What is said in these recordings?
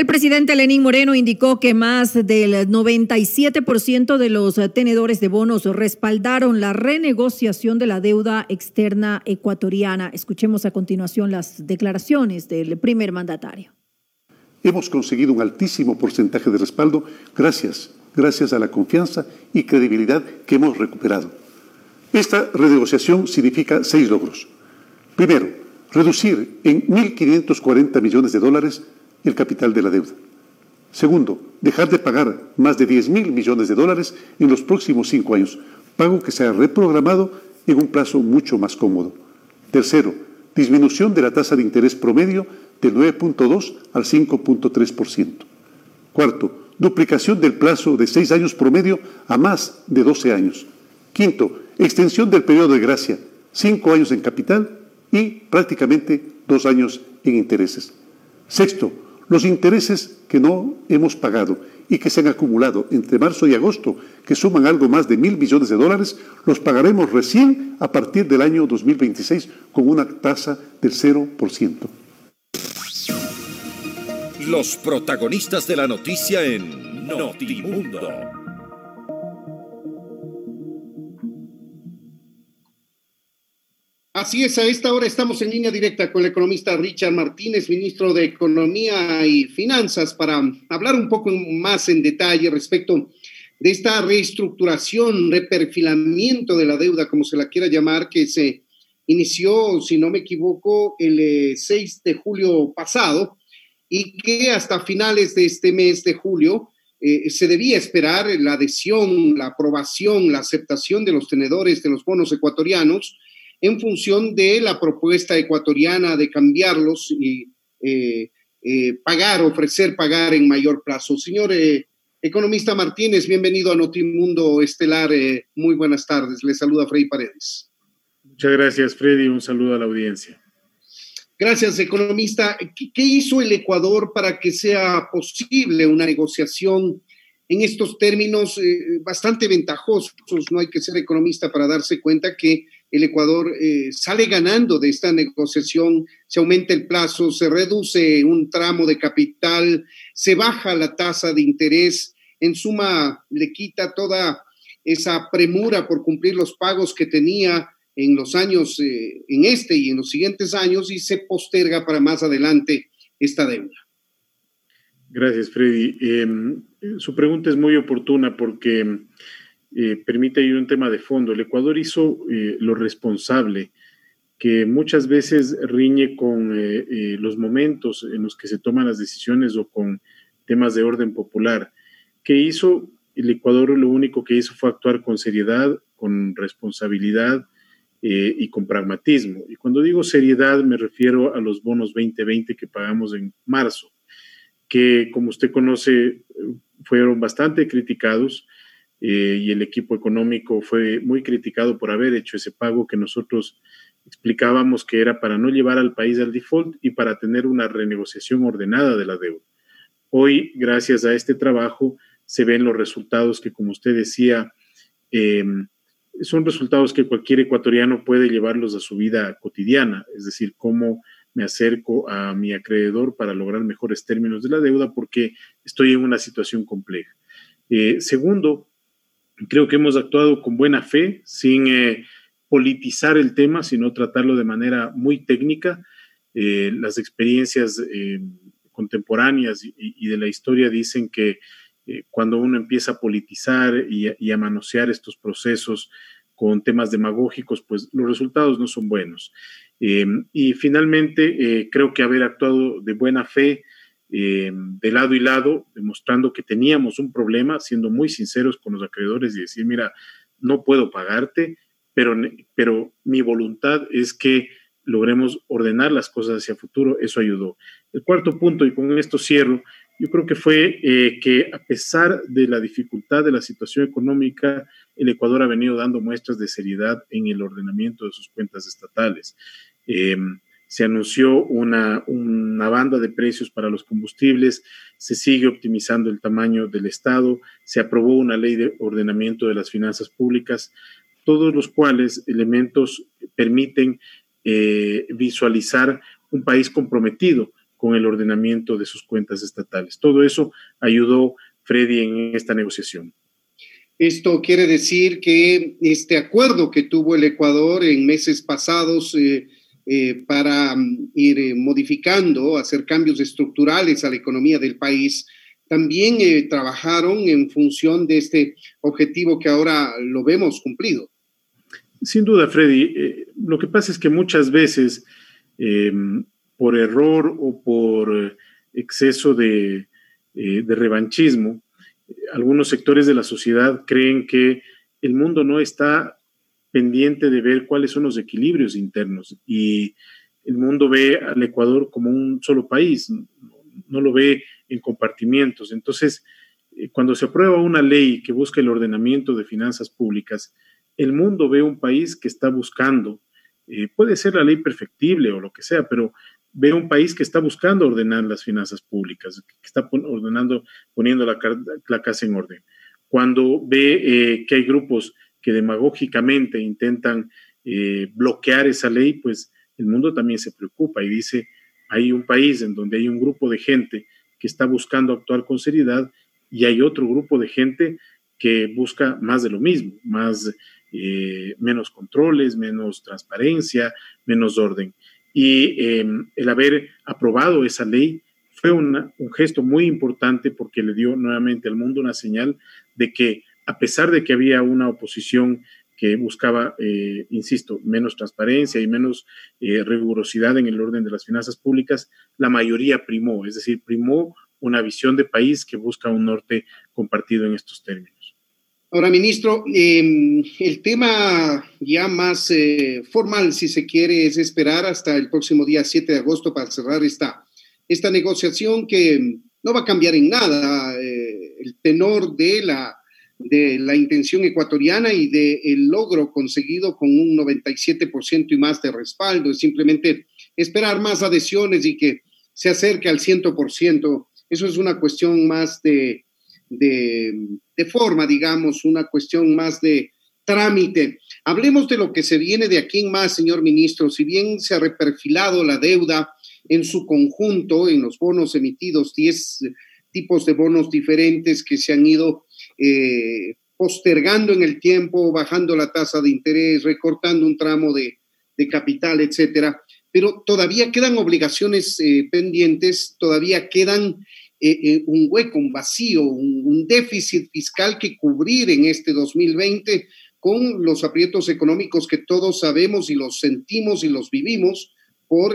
presidente Lenín Moreno indicó que más del 97% de los tenedores de bonos respaldaron la renegociación de la deuda externa ecuatoriana. Escuchemos a continuación las declaraciones del primer mandatario. Hemos conseguido un altísimo porcentaje de respaldo gracias a la confianza y credibilidad que hemos recuperado. Esta renegociación significa 6 logros. Primero, reducir en $1.540 millones el capital de la deuda. Segundo, dejar de pagar más de $10.000 millones en los próximos 5 años, pago que se ha reprogramado en un plazo mucho más cómodo. Tercero, disminución de la tasa de interés promedio del 9.2 al 5.3%. Cuarto, duplicación del plazo de 6 años promedio a más de 12 años. Quinto, extensión del periodo de gracia, 5 años en capital y prácticamente 2 años en intereses. Sexto, los intereses que no hemos pagado y que se han acumulado entre marzo y agosto, que suman algo más de $1.000 millones, los pagaremos recién a partir del año 2026 con una tasa del 0%. Los protagonistas de la noticia en Notimundo. Así es, a esta hora estamos en línea directa con el economista Richard Martínez, ministro de Economía y Finanzas, para hablar un poco más en detalle respecto de esta reestructuración, reperfilamiento de la deuda, como se la quiera llamar, que se inició, si no me equivoco, el 6 de julio pasado y que hasta finales de este mes de julio se debía esperar la adhesión, la aprobación, la aceptación de los tenedores de los bonos ecuatorianos en función de la propuesta ecuatoriana de cambiarlos y ofrecer pagar en mayor plazo. Señor economista Martínez, bienvenido a Notimundo Estelar. Muy buenas tardes. Le saluda Freddy Paredes. Muchas gracias, Freddy. Un saludo a la audiencia. Gracias, economista. ¿Qué hizo el Ecuador para que sea posible una negociación en estos términos bastante ventajosos? No hay que ser economista para darse cuenta que el Ecuador sale ganando de esta negociación, se aumenta el plazo, se reduce un tramo de capital, se baja la tasa de interés, en suma le quita toda esa premura por cumplir los pagos que tenía en los años, en este y en los siguientes años, y se posterga para más adelante esta deuda. Gracias, Freddy. Su pregunta es muy oportuna porque permite ir un tema de fondo. El Ecuador hizo lo responsable, que muchas veces riñe con los momentos en los que se toman las decisiones o con temas de orden popular. ¿Qué hizo el Ecuador? Lo único que hizo fue actuar con seriedad, con responsabilidad y con pragmatismo. Y cuando digo seriedad me refiero a los bonos 2020 que pagamos en marzo, que como usted conoce fueron bastante criticados y el equipo económico fue muy criticado por haber hecho ese pago que nosotros explicábamos que era para no llevar al país al default y para tener una renegociación ordenada de la deuda. Hoy, gracias a este trabajo, se ven los resultados que, como usted decía, son resultados que cualquier ecuatoriano puede llevarlos a su vida cotidiana, es decir, cómo me acerco a mi acreedor para lograr mejores términos de la deuda porque estoy en una situación compleja. Segundo, creo que hemos actuado con buena fe, sin politizar el tema, sino tratarlo de manera muy técnica. Las experiencias contemporáneas y de la historia dicen que cuando uno empieza a politizar y a manosear estos procesos con temas demagógicos, pues los resultados no son buenos. Y finalmente, creo que haber actuado de buena fe, de lado y lado, demostrando que teníamos un problema, siendo muy sinceros con los acreedores y decir, mira, no puedo pagarte, pero mi voluntad es que logremos ordenar las cosas hacia futuro. Eso ayudó. El cuarto punto, y con esto cierro, yo creo que fue que a pesar de la dificultad de la situación económica, el Ecuador ha venido dando muestras de seriedad en el ordenamiento de sus cuentas estatales. Se anunció una banda de precios para los combustibles, se sigue optimizando el tamaño del Estado, se aprobó una ley de ordenamiento de las finanzas públicas, todos los cuales elementos permiten visualizar un país comprometido con el ordenamiento de sus cuentas estatales. Todo eso ayudó Freddy en esta negociación. Esto quiere decir que este acuerdo que tuvo el Ecuador en meses pasados para ir modificando, hacer cambios estructurales a la economía del país, también trabajaron en función de este objetivo que ahora lo vemos cumplido. Sin duda, Freddy. Lo que pasa es que muchas veces, por error o por exceso de revanchismo, algunos sectores de la sociedad creen que el mundo no está pendiente de ver cuáles son los equilibrios internos y el mundo ve al Ecuador como un solo país, no lo ve en compartimientos. Entonces, cuando se aprueba una ley que busca el ordenamiento de finanzas públicas, el mundo ve un país que está buscando, puede ser la ley perfectible o lo que sea, pero ve un país que está buscando ordenar las finanzas públicas, que está poniendo la casa en orden. Cuando ve que hay grupos que demagógicamente intentan bloquear esa ley, pues el mundo también se preocupa y dice, hay un país en donde hay un grupo de gente que está buscando actuar con seriedad y hay otro grupo de gente que busca más de lo mismo, menos controles, menos transparencia, menos orden. Y el haber aprobado esa ley fue un gesto muy importante porque le dio nuevamente al mundo una señal de que a pesar de que había una oposición que buscaba, insisto, menos transparencia y menos rigurosidad en el orden de las finanzas públicas, la mayoría primó, es decir, primó una visión de país que busca un norte compartido en estos términos. Ahora, ministro, el tema ya más formal, si se quiere, es esperar hasta el próximo día 7 de agosto para cerrar esta negociación que no va a cambiar en nada el tenor de la intención ecuatoriana y del logro conseguido con un 97% y más de respaldo. Es simplemente esperar más adhesiones y que se acerque al 100%. Eso es una cuestión más de forma, digamos, una cuestión más de trámite. Hablemos de lo que se viene de aquí en más, señor ministro. Si bien se ha reperfilado la deuda en su conjunto, en los bonos emitidos, 10 tipos de bonos diferentes que se han ido postergando en el tiempo, bajando la tasa de interés, recortando un tramo de capital, etcétera. Pero todavía quedan obligaciones pendientes, todavía quedan un hueco, un vacío, un déficit fiscal que cubrir en este 2020 con los aprietos económicos que todos sabemos y los sentimos y los vivimos por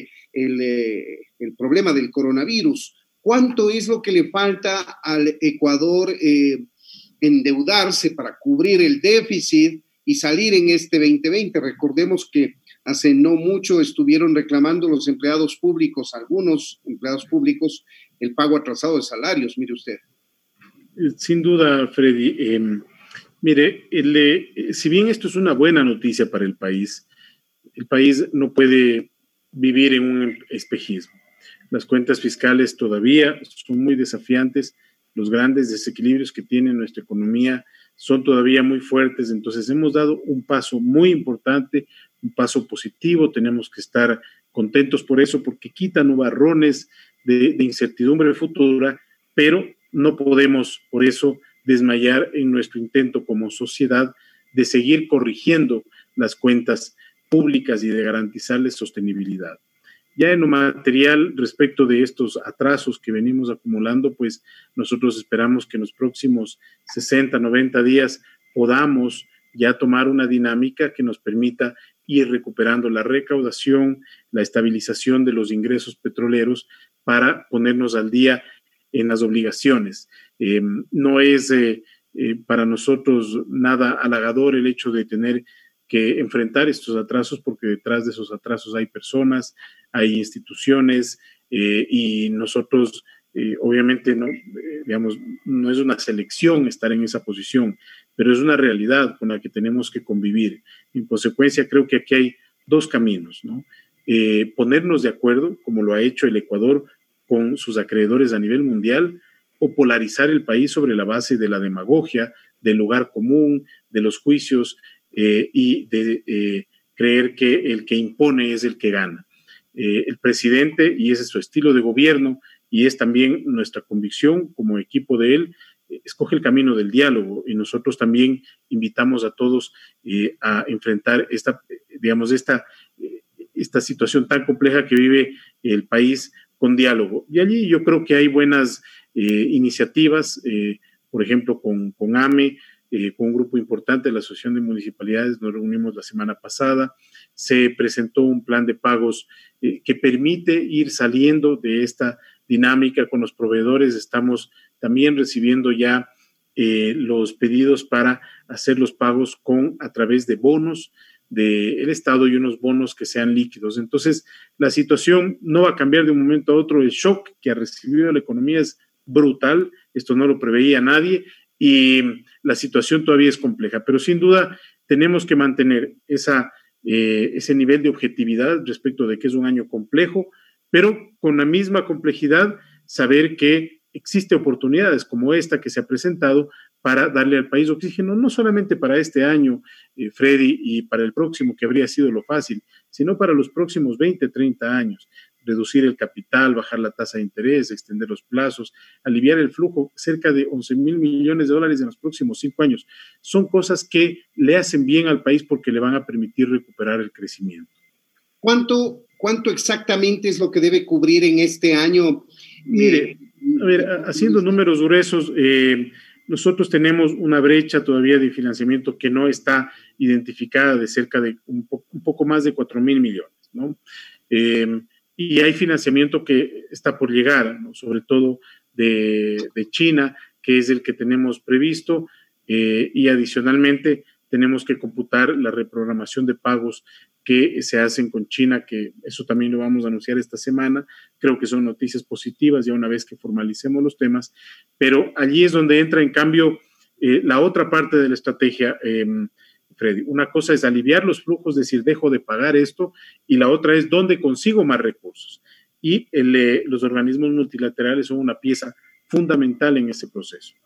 el problema del coronavirus. ¿Cuánto es lo que le falta al Ecuador endeudarse para cubrir el déficit y salir en este 2020? Recordemos que hace no mucho estuvieron reclamando los empleados públicos, algunos empleados públicos, el pago atrasado de salarios, mire usted. Sin duda, Freddy. Mire, si bien esto es una buena noticia para el país no puede vivir en un espejismo. Las cuentas fiscales todavía son muy desafiantes, los grandes desequilibrios que tiene nuestra economía son todavía muy fuertes, entonces hemos dado un paso muy importante, un paso positivo, tenemos que estar contentos por eso, porque quita nubarrones de incertidumbre futura, pero no podemos por eso desmayar en nuestro intento como sociedad de seguir corrigiendo las cuentas públicas y de garantizarles sostenibilidad. Ya en lo material, respecto de estos atrasos que venimos acumulando, pues nosotros esperamos que en los próximos 60, 90 días podamos ya tomar una dinámica que nos permita ir recuperando la recaudación, la estabilización de los ingresos petroleros para ponernos al día en las obligaciones. No es para nosotros nada halagador el hecho de tener que enfrentar estos atrasos, porque detrás de esos atrasos hay personas, hay instituciones y nosotros obviamente no es una selección estar en esa posición, pero es una realidad con la que tenemos que convivir. En consecuencia, creo que aquí hay dos caminos, ¿no? Ponernos de acuerdo, como lo ha hecho el Ecuador con sus acreedores a nivel mundial, o polarizar el país sobre la base de la demagogia, del lugar común, de los juicios y de creer que el que impone es el que gana. el presidente, y ese es su estilo de gobierno, y es también nuestra convicción como equipo de él, escoge el camino del diálogo, y nosotros también invitamos a todos a enfrentar esta situación tan compleja que vive el país con diálogo. Y allí yo creo que hay buenas iniciativas, por ejemplo, con AME, con un grupo importante de la Asociación de Municipalidades, nos reunimos la semana pasada, se presentó un plan de pagos que permite ir saliendo de esta dinámica con los proveedores. Estamos también recibiendo ya los pedidos para hacer los pagos a través de bonos del Estado y unos bonos que sean líquidos. Entonces, la situación no va a cambiar de un momento a otro. El shock que ha recibido la economía es brutal, esto no lo preveía nadie, y la situación todavía es compleja, pero sin duda tenemos que mantener ese nivel de objetividad respecto de que es un año complejo, pero con la misma complejidad saber que existe oportunidades como esta que se ha presentado para darle al país oxígeno, no solamente para este año, Freddy, y para el próximo, que habría sido lo fácil, sino para los próximos 20, 30 años. Reducir el capital, bajar la tasa de interés, extender los plazos, aliviar el flujo, cerca de 11,000 millones de dólares en los próximos 5 años. Son cosas que le hacen bien al país porque le van a permitir recuperar el crecimiento. ¿Cuánto exactamente es lo que debe cubrir en este año? Mire, a ver, haciendo números gruesos, nosotros tenemos una brecha todavía de financiamiento que no está identificada de cerca de un poco más de 4,000 millones, ¿no? Y hay financiamiento que está por llegar, ¿no? Sobre todo de China, que es el que tenemos previsto, y adicionalmente tenemos que computar la reprogramación de pagos que se hacen con China, que eso también lo vamos a anunciar esta semana. Creo que son noticias positivas ya una vez que formalicemos los temas, pero allí es donde entra en cambio la otra parte de la estrategia, Freddy. Una cosa es aliviar los flujos, decir, dejo de pagar esto, y la otra es dónde consigo más recursos. Y los organismos multilaterales son una pieza fundamental en ese proceso.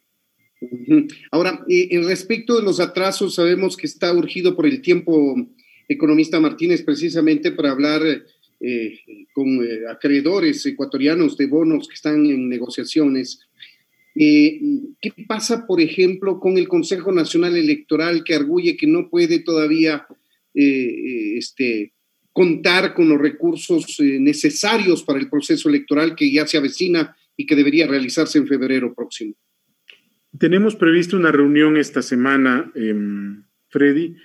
Ahora, respecto de los atrasos, sabemos que está urgido por el tiempo, economista Martínez, precisamente para hablar con acreedores ecuatorianos de bonos que están en negociaciones. ¿Qué pasa, por ejemplo, con el Consejo Nacional Electoral, que arguye que no puede todavía contar con los recursos necesarios para el proceso electoral que ya se avecina y que debería realizarse en febrero próximo? Tenemos previsto una reunión esta semana, Freddy.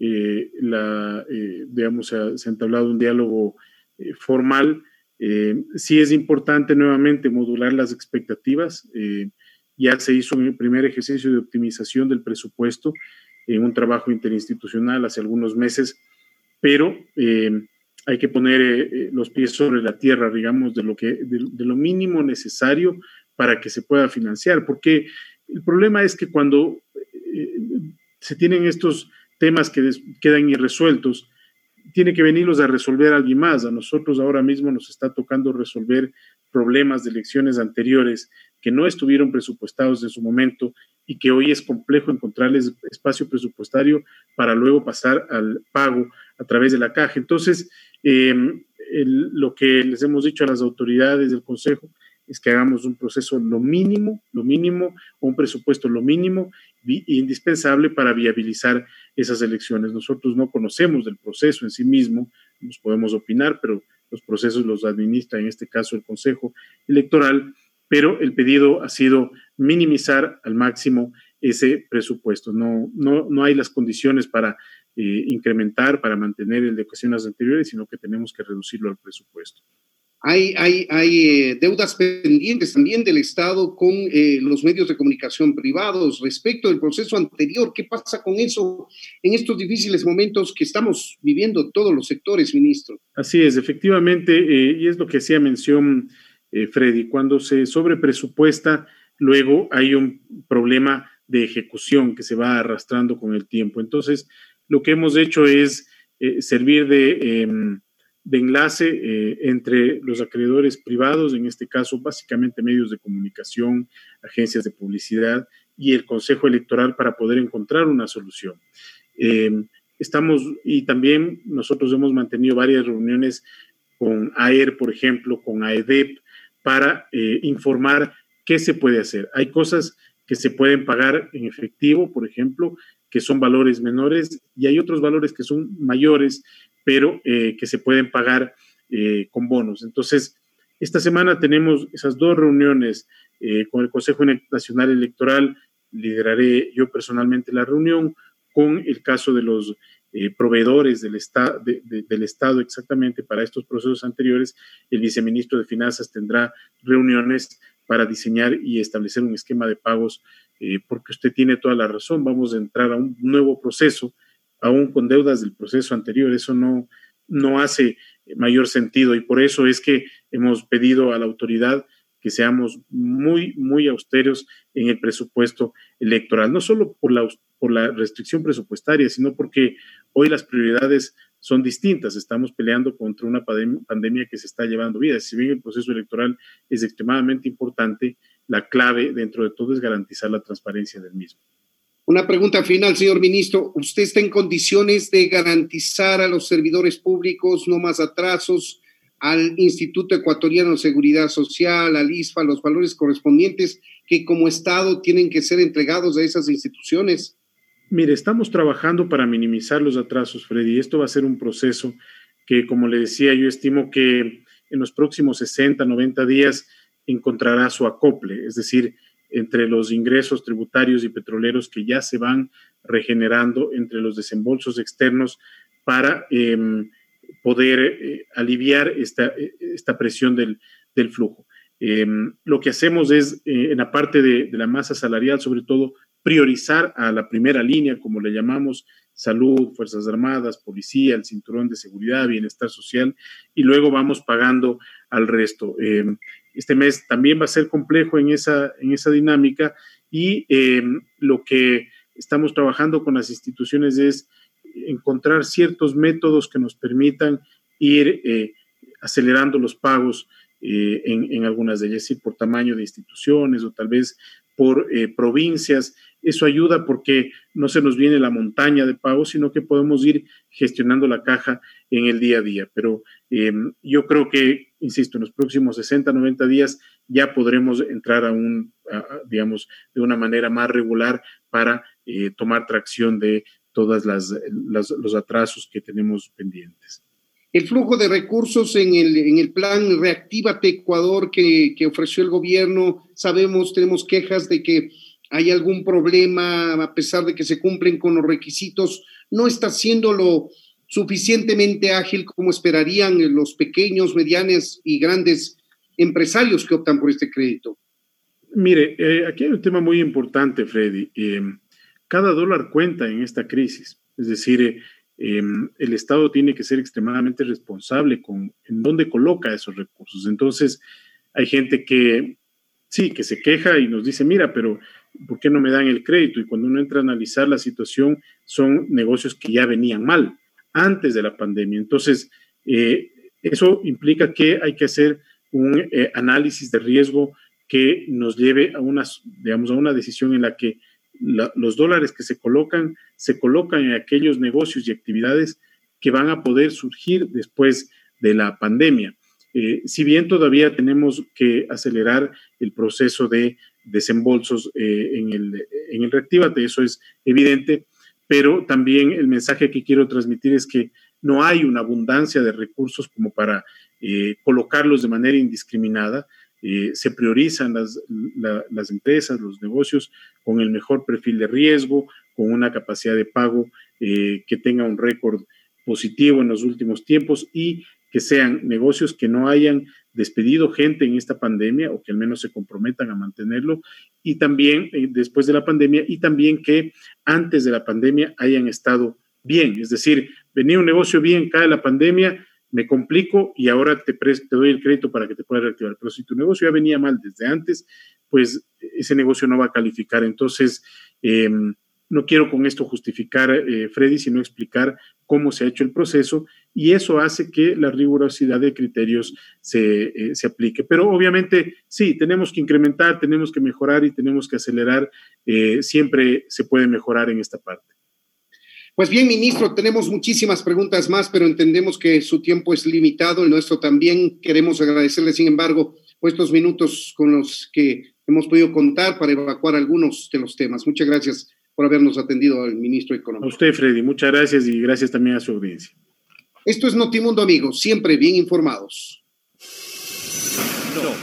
Se ha entablado un diálogo formal. Sí es importante nuevamente modular las expectativas. Ya se hizo un primer ejercicio de optimización del presupuesto en un trabajo interinstitucional hace algunos meses, pero hay que poner los pies sobre la tierra, digamos, de lo mínimo necesario para que se pueda financiar, porque el problema es que cuando se tienen estos temas que quedan irresueltos, tiene que venirlos a resolver alguien más. A nosotros ahora mismo nos está tocando resolver problemas de elecciones anteriores que no estuvieron presupuestados en su momento y que hoy es complejo encontrarles espacio presupuestario para luego pasar al pago a través de la caja. Entonces, lo que les hemos dicho a las autoridades del Consejo es que hagamos un proceso lo mínimo, o un presupuesto lo mínimo indispensable para viabilizar esas elecciones. Nosotros no conocemos del proceso en sí mismo, nos podemos opinar, pero los procesos los administra en este caso el Consejo Electoral, pero el pedido ha sido minimizar al máximo ese presupuesto. No hay las condiciones para incrementar, para mantener el de ocasiones anteriores, sino que tenemos que reducirlo al presupuesto. Hay deudas pendientes también del Estado con los medios de comunicación privados respecto del proceso anterior. ¿Qué pasa con eso en estos difíciles momentos que estamos viviendo todos los sectores, ministro? Así es, efectivamente, y es lo que hacía mención Freddy, cuando se sobrepresupuesta, luego hay un problema de ejecución que se va arrastrando con el tiempo. Entonces, lo que hemos hecho es servir de enlace entre los acreedores privados, en este caso básicamente medios de comunicación, agencias de publicidad y el Consejo Electoral para poder encontrar una solución. Y también nosotros hemos mantenido varias reuniones con AER, por ejemplo, con AEDEP, para informar qué se puede hacer. Hay cosas que se pueden pagar en efectivo, por ejemplo, que son valores menores, y hay otros valores que son mayores, pero que se pueden pagar con bonos. Entonces, esta semana tenemos esas 2 reuniones con el Consejo Nacional Electoral. Lideraré yo personalmente la reunión con el caso de los proveedores del Estado exactamente para estos procesos anteriores. El viceministro de Finanzas tendrá reuniones para diseñar y establecer un esquema de pagos, porque usted tiene toda la razón, vamos a entrar a un nuevo proceso, aún con deudas del proceso anterior. Eso no hace mayor sentido, y por eso es que hemos pedido a la autoridad que seamos muy, muy austeros en el presupuesto electoral, no solo por la restricción presupuestaria, sino porque hoy las prioridades son distintas. Estamos peleando contra una pandemia que se está llevando vidas. Si bien el proceso electoral es extremadamente importante, la clave dentro de todo es garantizar la transparencia del mismo. Una pregunta final, señor ministro. ¿Usted está en condiciones de garantizar a los servidores públicos no más atrasos, al Instituto Ecuatoriano de Seguridad Social, al ISFA, los valores correspondientes que como Estado tienen que ser entregados a esas instituciones? Mire, estamos trabajando para minimizar los atrasos, Freddy. Esto va a ser un proceso que, como le decía, yo estimo que en los próximos 60, 90 días encontrará su acople, es decir, entre los ingresos tributarios y petroleros que ya se van regenerando, entre los desembolsos externos para poder aliviar esta presión del flujo. Lo que hacemos es, en la parte de la masa salarial, sobre todo, priorizar a la primera línea, como le llamamos, salud, Fuerzas Armadas, policía, el cinturón de seguridad, bienestar social, y luego vamos pagando al resto. Este mes también va a ser complejo en esa dinámica, y lo que estamos trabajando con las instituciones es encontrar ciertos métodos que nos permitan ir acelerando los pagos en algunas de ellas, sí, por tamaño de instituciones o tal vez por provincias. Eso ayuda porque no se nos viene la montaña de pagos, sino que podemos ir gestionando la caja en el día a día. Pero yo creo que, insisto, en los próximos 60, 90 días ya podremos entrar digamos, de una manera más regular para tomar tracción de todos los atrasos que tenemos pendientes. El flujo de recursos en el plan Reactívate Ecuador que ofreció el gobierno, tenemos quejas de que hay algún problema, a pesar de que se cumplen con los requisitos, no está siendo lo suficientemente ágil como esperarían los pequeños, medianos y grandes empresarios que optan por este crédito. Mire, aquí hay un tema muy importante, Freddy. Cada dólar cuenta en esta crisis, es decir, el Estado tiene que ser extremadamente responsable en dónde coloca esos recursos. Entonces, hay gente que sí, que se queja y nos dice, mira, pero ¿por qué no me dan el crédito? Y cuando uno entra a analizar la situación, son negocios que ya venían mal antes de la pandemia. Entonces, eso implica que hay que hacer un análisis de riesgo que nos lleve a una decisión en la que los dólares que se colocan en aquellos negocios y actividades que van a poder surgir después de la pandemia. Si bien todavía tenemos que acelerar el proceso de desembolsos en el Reactívate, eso es evidente, pero también el mensaje que quiero transmitir es que no hay una abundancia de recursos como para colocarlos de manera indiscriminada. Se priorizan las empresas, los negocios con el mejor perfil de riesgo, con una capacidad de pago que tenga un récord positivo en los últimos tiempos y que sean negocios que no hayan despedido gente en esta pandemia o que al menos se comprometan a mantenerlo, y también después de la pandemia, y también que antes de la pandemia hayan estado bien. Es decir, venía un negocio bien, cae la pandemia, me complico y ahora te doy el crédito para que te puedas reactivar. Pero si tu negocio ya venía mal desde antes, pues ese negocio no va a calificar. Entonces, no quiero con esto justificar, Freddy, sino explicar cómo se ha hecho el proceso, y eso hace que la rigurosidad de criterios se aplique. Pero obviamente, sí, tenemos que incrementar, tenemos que mejorar y tenemos que acelerar. Siempre se puede mejorar en esta parte. Pues bien, ministro, tenemos muchísimas preguntas más, pero entendemos que su tiempo es limitado, el nuestro también. Queremos agradecerle, sin embargo, por estos minutos con los que hemos podido contar para evacuar algunos de los temas. Muchas gracias por habernos atendido al ministro de Economía. A usted, Freddy, muchas gracias y gracias también a su audiencia. Esto es Notimundo, amigos, siempre bien informados.